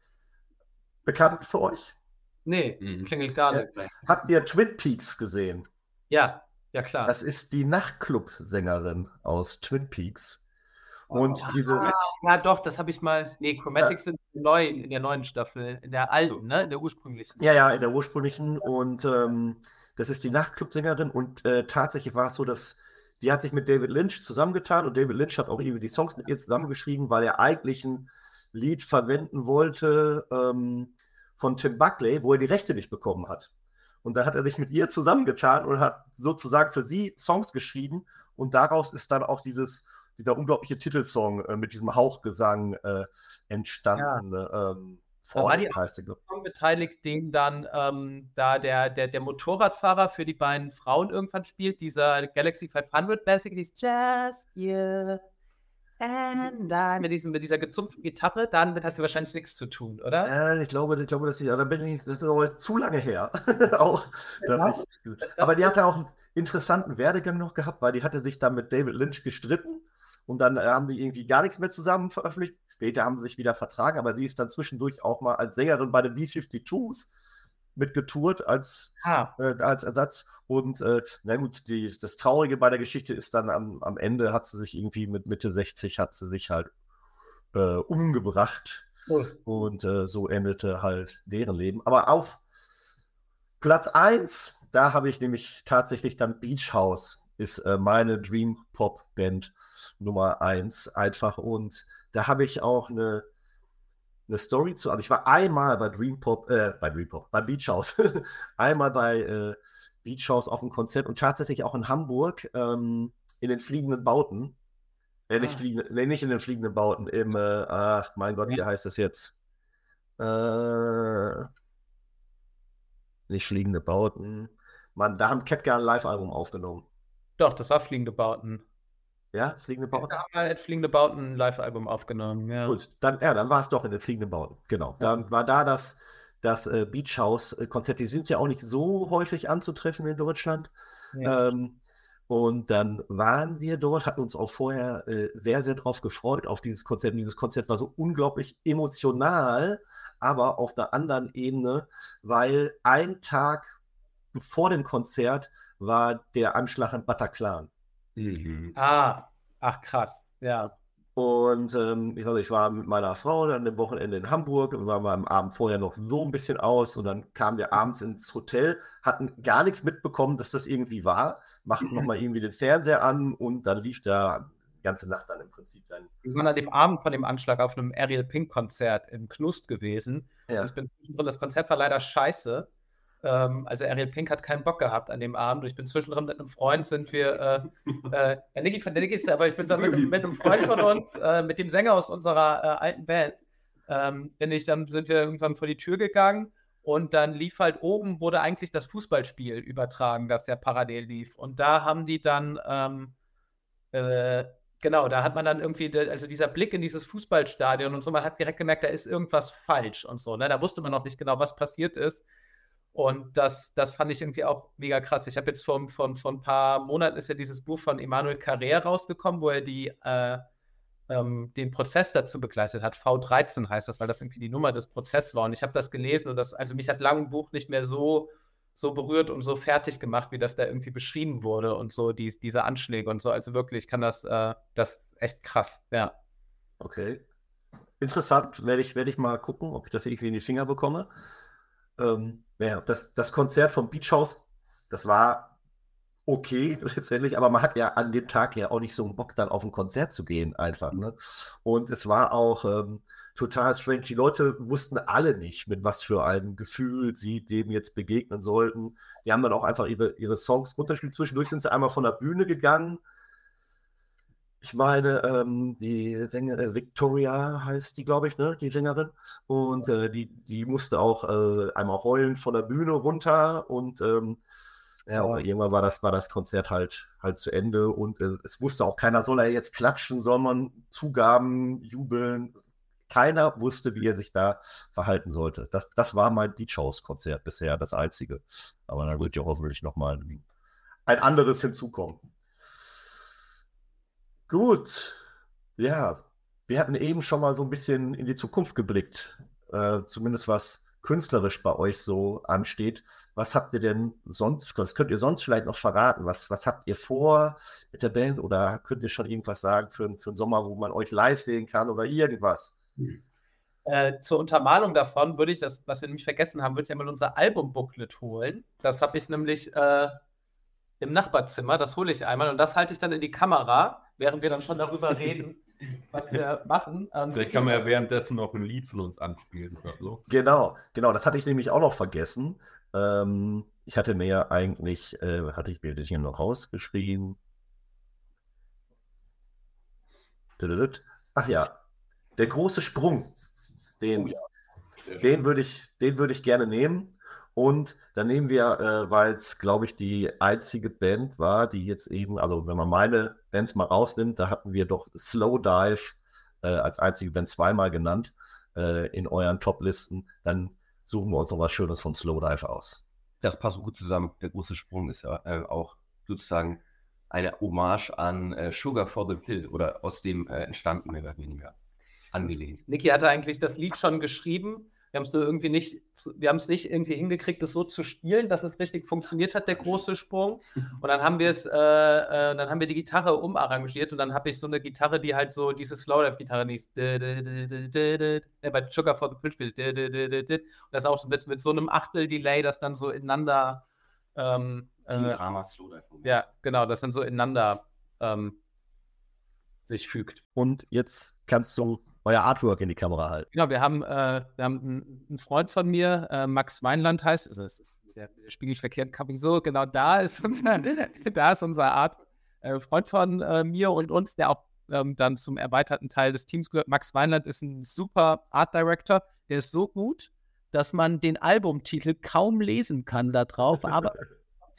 Bekannt für euch? Nee, mhm. klingelt gar nicht. Ja. Habt ihr Twin Peaks gesehen? Ja, ja klar. Das ist die Nachtclub-Sängerin aus Twin Peaks. Und oh, dieses. Ah, ja, doch, das habe ich mal. Nee, Chromatics ja. sind neu in der neuen Staffel, in der alten, so. ne? In der ursprünglichen. Ja, ja, in der ursprünglichen. Und ähm, das ist die Nachtclub-Sängerin. Und äh, tatsächlich war es so, dass die hat sich mit David Lynch zusammengetan und David Lynch hat auch irgendwie die Songs mit ihr zusammengeschrieben, weil er eigentlich ein Lied verwenden wollte ähm, von Tim Buckley, wo er die Rechte nicht bekommen hat. Und da hat er sich mit ihr zusammengetan und hat sozusagen für sie Songs geschrieben. Und daraus ist dann auch dieses dieser unglaubliche Titelsong äh, mit diesem Hauchgesang äh, entstanden. Ja. Ähm, da war die heißt der, beteiligt, den dann ähm, da der, der, der Motorradfahrer für die beiden Frauen irgendwann spielt, dieser Galaxy fünfhundert basically ist Just You and I, mit, diesem, mit dieser gezupften Gitarre, damit hat sie wahrscheinlich nichts zu tun, oder? Äh, ich glaube, ich glaube, dass ich, da bin ich, das ist aber zu lange her. auch, dass ich, aber die hatte auch einen interessanten Werdegang noch gehabt, weil die hatte sich dann mit David Lynch gestritten. Und dann äh, haben die irgendwie gar nichts mehr zusammen veröffentlicht. Später haben sie sich wieder vertragen, aber sie ist dann zwischendurch auch mal als Sängerin bei den B fünfundfünfzigs mitgetourt als, ah. äh, als Ersatz. Und äh, na gut, die, das Traurige bei der Geschichte ist dann am, am Ende hat sie sich irgendwie mit Mitte sechzig hat sie sich halt äh, umgebracht. Oh. Und äh, so endete halt deren Leben. Aber auf Platz eins, da habe ich nämlich tatsächlich dann Beach House, ist äh, meine Dream Pop Band Nummer eins einfach. Und da habe ich auch eine, eine Story zu. Also ich war einmal bei Dream Pop, äh, bei Dream Pop, bei Beach House. einmal bei äh, Beach House auf einem Konzert und tatsächlich auch in Hamburg ähm, in den fliegenden Bauten. Äh, nicht, ah. fliegende, nee, nicht in den fliegenden Bauten, im, äh, ach mein Gott, wie heißt das jetzt? Äh, nicht fliegende Bauten. Mann, da haben Ketka ein Live-Album aufgenommen. Doch, das war Fliegende Bauten. Ja, Fliegende Bauten? Wir haben mal als Fliegende Bauten ein Live-Album aufgenommen, ja. Gut, dann, ja, dann war es doch in den Fliegenden Bauten. Genau. Dann war da das, das äh, Beach House-Konzert. Die sind ja auch nicht so häufig anzutreffen in Deutschland. Ja. Ähm, und dann waren wir dort, hatten uns auch vorher äh, sehr, sehr drauf gefreut, auf dieses Konzert. Und dieses Konzert war so unglaublich emotional, aber auf einer anderen Ebene, weil ein Tag vor dem Konzert war der Anschlag in Bataclan. Mhm. Ah, ach krass, ja. Und ähm, ich, also ich war mit meiner Frau dann am Wochenende in Hamburg, wir waren am Abend vorher noch so ein bisschen aus und dann kamen wir abends ins Hotel, hatten gar nichts mitbekommen, dass das irgendwie war, machten nochmal irgendwie den Fernseher an und dann lief da die ganze Nacht dann im Prinzip sein. Wir waren an dem Abend von dem Anschlag auf einem Ariel Pink-Konzert in Knust gewesen. Ja. Und ich bin zwischendrin, das Konzert war leider scheiße. Ähm, also Ariel Pink hat keinen Bock gehabt an dem Abend. Ich bin zwischendrin mit einem Freund, sind wir, äh, äh, der Niki von der Niki ist da, aber ich bin dann mit, mit einem Freund von uns, äh, mit dem Sänger aus unserer äh, alten Band, ähm, bin ich, dann sind wir irgendwann vor die Tür gegangen und dann lief halt oben, wurde eigentlich das Fußballspiel übertragen, das ja parallel lief. Und da haben die dann, ähm, äh, genau, da hat man dann irgendwie, also dieser Blick in dieses Fußballstadion und so, man hat direkt gemerkt, da ist irgendwas falsch und so, ne? Da wusste man noch nicht genau, was passiert ist. Und das, das fand ich irgendwie auch mega krass. Ich habe jetzt vor, vor, vor ein paar Monaten ist ja dieses Buch von Emmanuel Carrère rausgekommen, wo er die, äh, ähm, den Prozess dazu begleitet hat. V dreizehn heißt das, weil das irgendwie die Nummer des Prozesses war. Und ich habe das gelesen und das, also mich hat lange ein Buch nicht mehr so, so berührt und so fertig gemacht, wie das da irgendwie beschrieben wurde und so, die, diese Anschläge und so. Also wirklich, ich kann das, äh, das ist echt krass, ja. Okay. Interessant, werde ich, werde ich mal gucken, ob ich das irgendwie in die Finger bekomme. Ähm, ja, das, das Konzert vom Beach House, das war okay letztendlich, aber man hat ja an dem Tag ja auch nicht so einen Bock, dann auf ein Konzert zu gehen, einfach. Ne? Und es war auch ähm, total strange. Die Leute wussten alle nicht, mit was für einem Gefühl sie dem jetzt begegnen sollten. Die haben dann auch einfach ihre, ihre Songs runtergespielt. Zwischendurch sind sie einmal von der Bühne gegangen. Ich meine, ähm, die Sängerin Victoria heißt die, glaube ich, ne, die Sängerin. Und äh, die, die musste auch äh, einmal heulen von der Bühne runter. Und ähm, ja, aber irgendwann war das, war das Konzert halt, halt zu Ende. Und äh, es wusste auch keiner, soll er jetzt klatschen, soll man Zugaben, jubeln. Keiner wusste, wie er sich da verhalten sollte. Das, das war mein Beach House-Konzert bisher, das einzige. Aber da wird ja hoffentlich nochmal ein anderes hinzukommen. Gut, ja, wir hatten eben schon mal so ein bisschen in die Zukunft geblickt, äh, zumindest was künstlerisch bei euch so ansteht. Was habt ihr denn sonst, was könnt ihr sonst vielleicht noch verraten? Was, was habt ihr vor mit der Band oder könnt ihr schon irgendwas sagen für, für den Sommer, wo man euch live sehen kann oder irgendwas? Äh, zur Untermalung davon würde ich das, was wir nämlich vergessen haben, würde ich ja mal unser Album-Booklet holen. Das habe ich nämlich äh, im Nachbarzimmer, das hole ich einmal und das halte ich dann in die Kamera, während wir dann schon darüber reden, was wir machen. Ähm, Vielleicht kann man ja währenddessen noch ein Lied von uns anspielen oder so. Genau, genau, das hatte ich nämlich auch noch vergessen. Ähm, ich hatte mir eigentlich, äh, hatte ich mir das hier noch rausgeschrieben. Ach ja, der große Sprung, den, Oh ja. den würde ich, den würde ich gerne nehmen. Und dann nehmen wir, äh, weil es, glaube ich, die einzige Band war, die jetzt eben, also wenn man meine Bands mal rausnimmt, da hatten wir doch Slowdive äh, als einzige Band zweimal genannt äh, in euren Top-Listen. Dann suchen wir uns noch was Schönes von Slowdive aus. Das passt gut zusammen. Der große Sprung ist ja äh, auch sozusagen eine Hommage an äh, Sugar for the Pill oder aus dem äh, entstanden, mehr oder weniger angelehnt. Niki hatte eigentlich das Lied schon geschrieben. Wir haben es nur irgendwie nicht, wir haben es nicht irgendwie hingekriegt, es so zu spielen, dass es richtig funktioniert hat, der große Sprung. Und dann haben wir es, äh, äh, dann haben wir die Gitarre umarrangiert und dann habe ich so eine Gitarre, die halt so diese Slowdive-Gitarre, die ist äh, bei Sugar for the Pill spielt. Und das ist auch so mit, mit so einem Achtel-Delay, das dann so ineinander ähm, äh, Drama Slowdive. ja, genau, das dann so ineinander ähm, sich fügt. Und jetzt kannst du euer Artwork in die Kamera halten. Genau, wir haben, äh, wir haben einen, einen Freund von mir, äh, Max Weinland heißt, also es ist, der, der spiegelt verkehrt, Coming so, genau da ist unser, da ist unser Art, äh, Freund von äh, mir und uns, der auch ähm, dann zum erweiterten Teil des Teams gehört. Max Weinland ist ein super Art Director, der ist so gut, dass man den Albumtitel kaum lesen kann da drauf, aber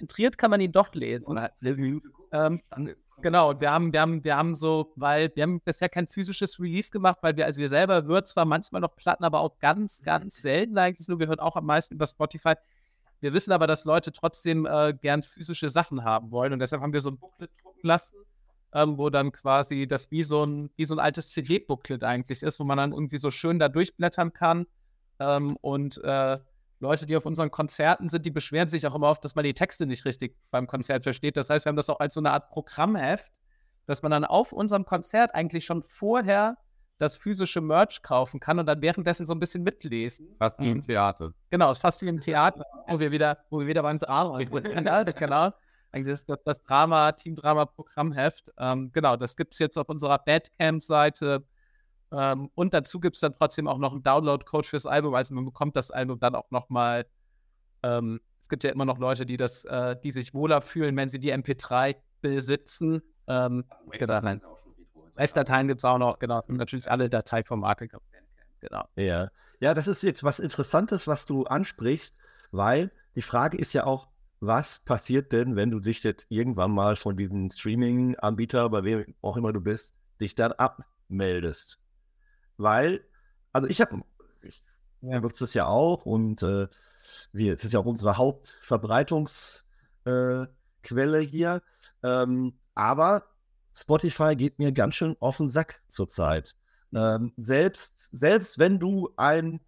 konzentriert kann man ihn doch lesen. Oder eine Minute Ähm, genau, wir haben, wir haben, wir haben so, weil wir haben bisher kein physisches Release gemacht, weil wir, also wir selber hören zwar manchmal noch Platten, aber auch ganz, ganz selten eigentlich nur. Wir hören auch am meisten über Spotify. Wir wissen aber, dass Leute trotzdem äh, gern physische Sachen haben wollen und deshalb haben wir so ein Booklet drucken lassen, ähm, wo dann quasi das wie so ein, wie so ein altes C D-Booklet eigentlich ist, wo man dann irgendwie so schön da durchblättern kann. Ähm, und äh, Leute, die auf unseren Konzerten sind, die beschweren sich auch immer oft, dass man die Texte nicht richtig beim Konzert versteht. Das heißt, wir haben das auch als so eine Art Programmheft, dass man dann auf unserem Konzert eigentlich schon vorher das physische Merch kaufen kann und dann währenddessen so ein bisschen mitlesen. Fast wie im Theater. Genau, ist fast wie im Theater, wo wir wieder, wo wir wieder beim Drama genau. Eigentlich ist das, das Drama, Team-Drama-Programmheft. Ähm, genau, das gibt es jetzt auf unserer Bandcamp-Seite. Ähm, und dazu gibt es dann trotzdem auch noch einen Download-Code fürs Album. Also man bekommt das Album dann auch nochmal. Ähm, es gibt ja immer noch Leute, die das, äh, die sich wohler fühlen, wenn sie die M P drei besitzen. Ähm, genau. Wave-Dateien gibt es auch noch, genau. Das sind natürlich alle Dateiformate. Genau. Ja. Ja, das ist jetzt was Interessantes, was du ansprichst, weil die Frage ist ja auch, was passiert denn, wenn du dich jetzt irgendwann mal von diesem Streaming-Anbieter, bei wem auch immer du bist, dich dann abmeldest? Weil, also ich habe, ich benutze das ja auch und äh, wir, es ist ja auch unsere Hauptverbreitungsquelle äh, hier, ähm, aber Spotify geht mir ganz schön auf den Sack zurzeit. Ähm, selbst, selbst wenn du ein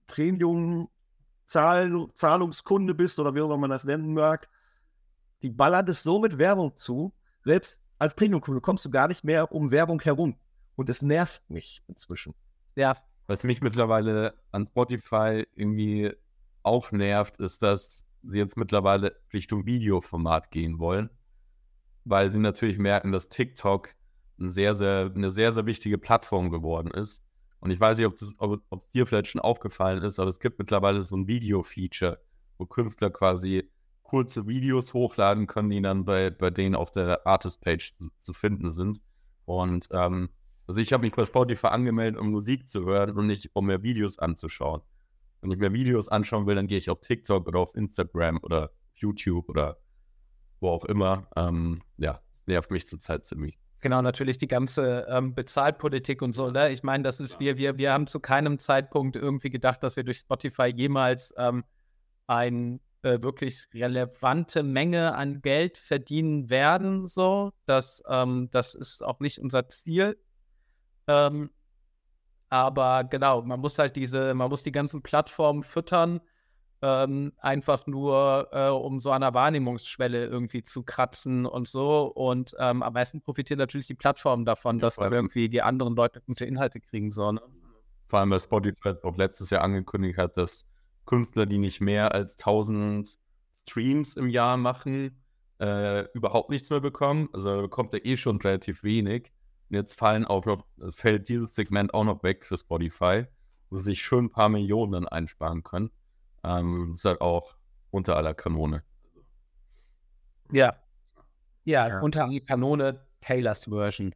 Premium-Zahlungskunde bist oder wie auch immer man das nennen mag, die ballern es so mit Werbung zu. Selbst als Premium-Kunde kommst du gar nicht mehr um Werbung herum. Und es nervt mich inzwischen. Ja. Was mich mittlerweile an Spotify irgendwie auch nervt, ist, dass sie jetzt mittlerweile Richtung Videoformat gehen wollen. Weil sie natürlich merken, dass TikTok ein sehr, sehr, eine sehr, sehr wichtige Plattform geworden ist. Und ich weiß nicht, ob es ob, dir vielleicht schon aufgefallen ist, aber es gibt mittlerweile so ein Video-Feature, wo Künstler quasi kurze Videos hochladen können, die dann bei, bei denen auf der Artist-Page zu, zu finden sind. Und ähm, also ich habe mich bei Spotify angemeldet, um Musik zu hören und nicht, um mir Videos anzuschauen. Wenn ich mir Videos anschauen will, dann gehe ich auf TikTok oder auf Instagram oder YouTube oder wo auch immer. Ähm, ja, das nervt mich zurzeit ziemlich. Genau, natürlich die ganze ähm, Bezahlpolitik und so, ne? Ich meine, das ist, wir, wir, wir haben zu keinem Zeitpunkt irgendwie gedacht, dass wir durch Spotify jemals ähm, eine äh, wirklich relevante Menge an Geld verdienen werden, so. Das, ähm, das ist auch nicht unser Ziel. Ähm, aber genau, man muss halt diese, man muss die ganzen Plattformen füttern, Ähm, einfach nur, äh, um so an der Wahrnehmungsschwelle irgendwie zu kratzen und so. Und ähm, am meisten profitieren natürlich die Plattformen davon, Ja, dass vor dann allem- irgendwie die anderen Leute gute Inhalte kriegen sollen. Vor allem, weil Spotify jetzt auch letztes Jahr angekündigt hat, dass Künstler, die nicht mehr als tausend Streams im Jahr machen, äh, überhaupt nichts mehr bekommen. Also da bekommt er eh schon relativ wenig. Und jetzt fallen auch noch, fällt dieses Segment auch noch weg für Spotify, wo sie sich schon ein paar Millionen dann einsparen können. Ähm, das ist halt auch unter aller Kanone. Ja. Ja, Ja. unter die Kanone Taylors Version.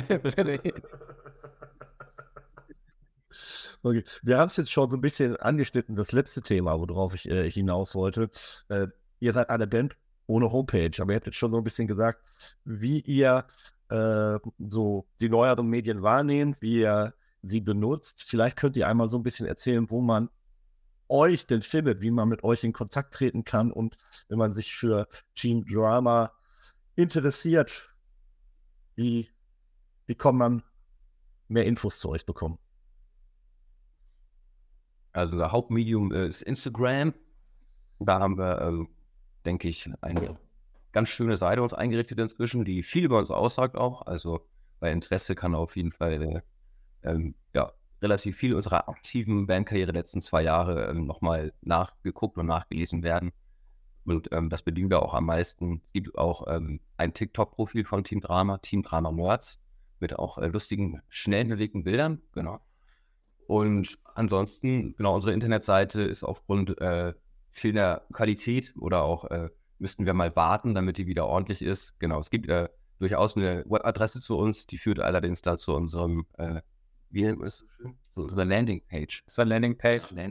Okay. Wir haben es jetzt schon so ein bisschen angeschnitten, das letzte Thema, worauf ich äh, hinaus wollte. Äh, ihr seid eine Band ohne Homepage, aber ihr habt jetzt schon so ein bisschen gesagt, wie ihr äh, so die neueren Medien wahrnehmt, wie ihr sie benutzt. Vielleicht könnt ihr einmal so ein bisschen erzählen, wo man euch denn findet, wie man mit euch in Kontakt treten kann und wenn man sich für Team Drama interessiert, wie, wie kann man mehr Infos zu euch bekommen? Also das Hauptmedium äh, ist Instagram. Da haben wir, ähm, denke ich, eine ganz schöne Seite uns eingerichtet inzwischen, die viel über uns aussagt auch. Also bei Interesse kann auf jeden Fall äh, ähm, ja, relativ viel unserer aktiven Bandkarriere der letzten zwei Jahre ähm, nochmal nachgeguckt und nachgelesen werden. Und ähm, das bedienen wir auch am meisten. Es gibt auch ähm, ein TikTok-Profil von Team Drama, Team Drama Nerds, mit auch äh, lustigen, schnell bewegten Bildern. Genau. Und ansonsten, genau, unsere Internetseite ist aufgrund äh, fehlender Qualität oder auch äh, müssten wir mal warten, damit die wieder ordentlich ist. Genau, es gibt äh, durchaus eine Webadresse zu uns, die führt allerdings da zu unserem, äh, wie nennt man es so schön? Zu unserer Landingpage. Das war Landingpage. Landingpage.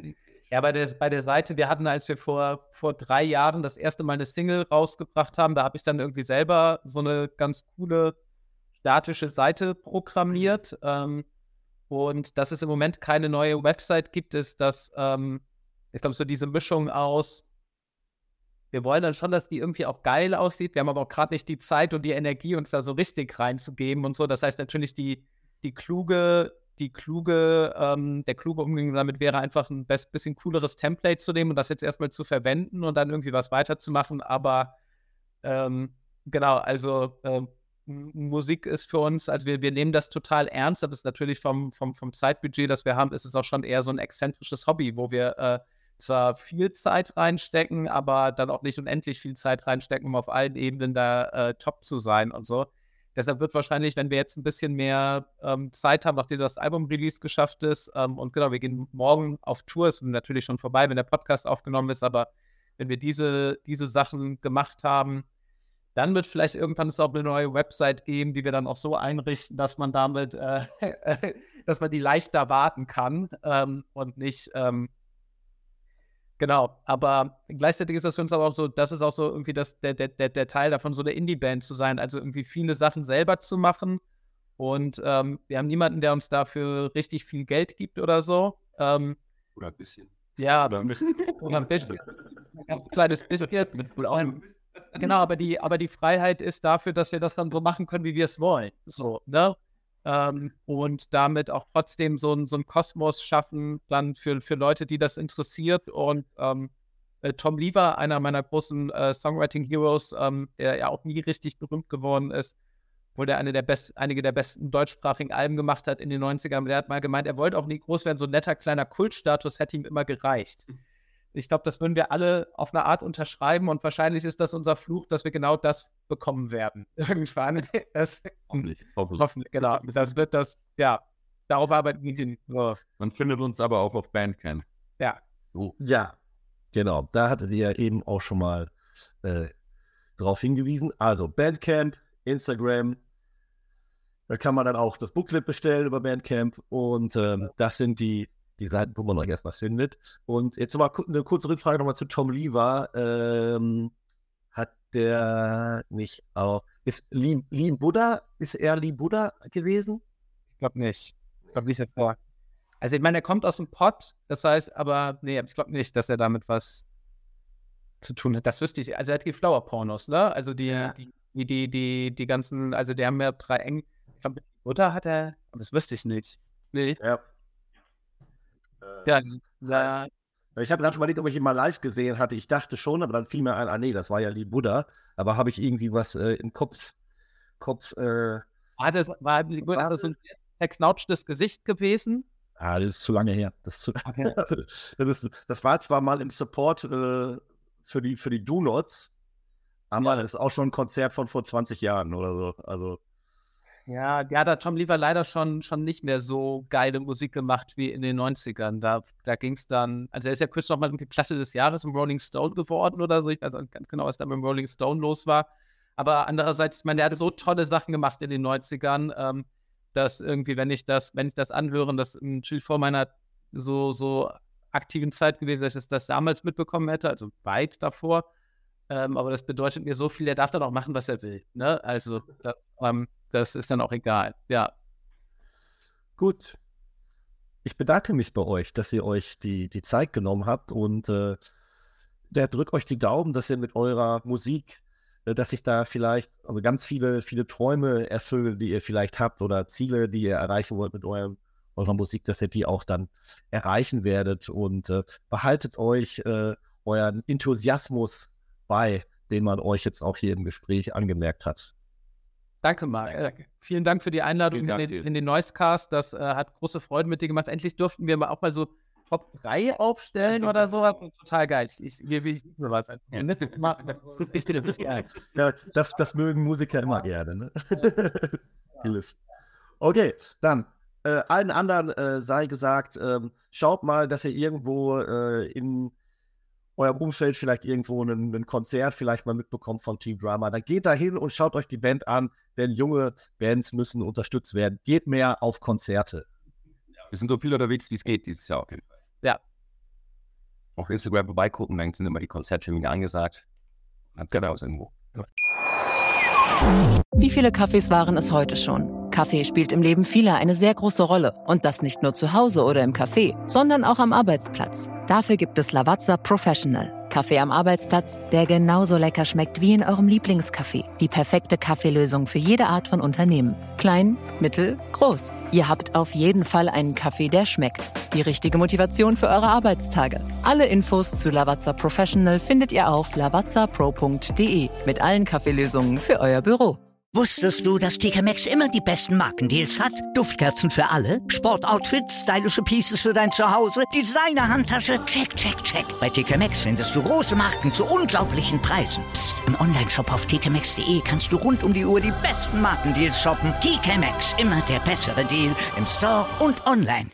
Ja, bei der, bei der Seite, wir hatten, als wir vor, vor drei Jahren das erste Mal eine Single rausgebracht haben, da habe ich dann irgendwie selber so eine ganz coole statische Seite programmiert. Ähm, und dass es im Moment keine neue Website gibt, ist, dass, ähm, ich glaube, so diese Mischung aus, wir wollen dann schon, dass die irgendwie auch geil aussieht, wir haben aber auch gerade nicht die Zeit und die Energie, uns da so richtig reinzugeben und so. Das heißt natürlich, die, die kluge Die kluge, ähm, der kluge Umgang damit wäre einfach ein best, bisschen cooleres Template zu nehmen und das jetzt erstmal zu verwenden und dann irgendwie was weiterzumachen. Aber ähm, genau, also ähm, Musik ist für uns, also wir, wir nehmen das total ernst, aber es ist natürlich vom, vom, vom Zeitbudget, das wir haben, ist es auch schon eher so ein exzentrisches Hobby, wo wir äh, zwar viel Zeit reinstecken, aber dann auch nicht unendlich viel Zeit reinstecken, um auf allen Ebenen da äh, top zu sein und so. Deshalb wird wahrscheinlich, wenn wir jetzt ein bisschen mehr ähm, Zeit haben, nachdem das Album-Release geschafft ist, ähm, und genau, wir gehen morgen auf Tour, ist natürlich schon vorbei, wenn der Podcast aufgenommen ist, aber wenn wir diese, diese Sachen gemacht haben, dann wird vielleicht irgendwann es auch eine neue Website geben, die wir dann auch so einrichten, dass man damit, äh, dass man die leichter warten kann ähm, und nicht, ähm, genau, aber gleichzeitig ist das für uns aber auch so, das ist auch so irgendwie das, der, der, der Teil davon, so eine Indie-Band zu sein, also irgendwie viele Sachen selber zu machen und ähm, wir haben niemanden, der uns dafür richtig viel Geld gibt oder so. Ähm, Oder ein bisschen. ja, oder ein bisschen. Oder ein bisschen. Ein ganz kleines bisschen. Genau, aber die, aber die Freiheit ist dafür, dass wir das dann so machen können, wie wir es wollen. So, ne? Ähm, und damit auch trotzdem so ein, so ein Kosmos schaffen, dann für, für Leute, die das interessiert. Und ähm, äh, Tom Lever, einer meiner großen äh, Songwriting-Heroes, ähm, der ja auch nie richtig berühmt geworden ist, obwohl der, eine der best, einige der besten deutschsprachigen Alben gemacht hat in den neunzigern, der hat mal gemeint, er wollte auch nie groß werden, so ein netter kleiner Kultstatus hätte ihm immer gereicht. Ich glaube, das würden wir alle auf eine Art unterschreiben und wahrscheinlich ist das unser Fluch, dass wir genau das bekommen werden. Irgendwann. Das, Hoffentlich. Hoffentlich. hoffentlich. Genau. Das wird das, ja, darauf arbeiten wir hin. So. Man findet uns aber auch auf Bandcamp. Ja. So. Ja, genau. Da hattet ihr ja eben auch schon mal äh, drauf hingewiesen. Also Bandcamp, Instagram, da kann man dann auch das Booklet bestellen über Bandcamp und ähm, das sind die die Seiten, wo man euch erstmal findet. Und jetzt mal eine kurze Rückfrage nochmal zu Tom Lever. Ähm, hat der nicht auch, ist Lee, Lee Buddha, ist er Lee Buddha gewesen? Ich glaube nicht. Ich glaube nicht davor. Also ich meine, er kommt aus dem Pott, das heißt, aber nee, ich glaube nicht, dass er damit was zu tun hat. Das wüsste ich. Also er hat die Flower-Pornos, ne? Also die, ja. die, die, die, die, die ganzen, also der haben ja drei eng, ich glaube, Buddha hat er, aber das wüsste ich nicht. Nee. Ja. Ja, ja. Ich habe gerade schon überlegt, ob ich ihn mal live gesehen hatte. Ich dachte schon, aber dann fiel mir ein, ah nee, das war ja Lee Buddha. Aber habe ich irgendwie was äh, im Kopf, Kopf, äh... War das, war, war das so ein zerknautschtes Gesicht gewesen? Ah, das ist zu lange her. Das, ist zu, okay. das, ist, das war zwar mal im Support äh, für die, für die Do-Nots, aber ja. Das ist auch schon ein Konzert von vor zwanzig Jahren oder so. Also... Ja, ja, da hat Tom Lever leider schon, schon nicht mehr so geile Musik gemacht wie in den neunzigern. Da, da ging es dann, also er ist ja kurz nochmal irgendwie Platte des Jahres im Rolling Stone geworden oder so. Ich weiß auch ganz genau, was da mit dem Rolling Stone los war. Aber andererseits, ich meine, der hatte so tolle Sachen gemacht in den neunzigern, ähm, dass irgendwie, wenn ich das, wenn ich das anhöre, das natürlich vor meiner so, so aktiven Zeit gewesen, dass ich das damals mitbekommen hätte, also weit davor. Ähm, aber das bedeutet mir so viel, der darf dann auch machen, was er will. Ne? Also das, ähm, das ist dann auch egal. Ja. Gut. Ich bedanke mich bei euch, dass ihr euch die, die Zeit genommen habt und äh, der drückt euch die Daumen, dass ihr mit eurer Musik, äh, dass sich da vielleicht also ganz viele, viele Träume erfüllen, die ihr vielleicht habt oder Ziele, die ihr erreichen wollt mit eurem, eurer Musik, dass ihr die auch dann erreichen werdet und äh, behaltet euch äh, euren Enthusiasmus bei, den man euch jetzt auch hier im Gespräch angemerkt hat. Danke, Marc. Äh, vielen Dank für die Einladung Dank in, den, in den Noisecast. Das äh, hat große Freude mit dir gemacht. Endlich durften wir mal auch mal so Top drei aufstellen oder sowas. Total geil. Ich, ich, ich, ich sowas. Ja. Ja, das, das mögen Musiker immer gerne. Ne? Ja. Okay, dann äh, allen anderen äh, sei gesagt, ähm, schaut mal, dass ihr irgendwo äh, in eurem Umfeld vielleicht irgendwo ein, ein Konzert vielleicht mal mitbekommt von Team Drama. Dann geht da hin und schaut euch die Band an, denn junge Bands müssen unterstützt werden. Geht mehr auf Konzerte. Wir sind so viel unterwegs, wie es geht dieses Jahr auf jeden Fall. Ja. auf Instagram vorbeigucken, dann sind immer die Konzerttermine angesagt. Habt ihr da was irgendwo? Wie viele Kaffees waren es heute schon? Kaffee spielt im Leben vieler eine sehr große Rolle. Und das nicht nur zu Hause oder im Café, sondern auch am Arbeitsplatz. Dafür gibt es Lavazza Professional. Kaffee am Arbeitsplatz, der genauso lecker schmeckt wie in eurem Lieblingscafé. Die perfekte Kaffeelösung für jede Art von Unternehmen. Klein, mittel, groß. Ihr habt auf jeden Fall einen Kaffee, der schmeckt. Die richtige Motivation für eure Arbeitstage. Alle Infos zu Lavazza Professional findet ihr auf lavazza pro punkt de mit allen Kaffeelösungen für euer Büro. Wusstest du, dass T K Maxx immer die besten Markendeals hat? Duftkerzen für alle, Sportoutfits, stylische Pieces für dein Zuhause, Designer-Handtasche, check, check, check. Bei T K Maxx findest du große Marken zu unglaublichen Preisen. Psst. im Onlineshop auf t k maxx punkt de kannst du rund um die Uhr die besten Markendeals shoppen. T K Maxx, immer der bessere Deal im Store und online.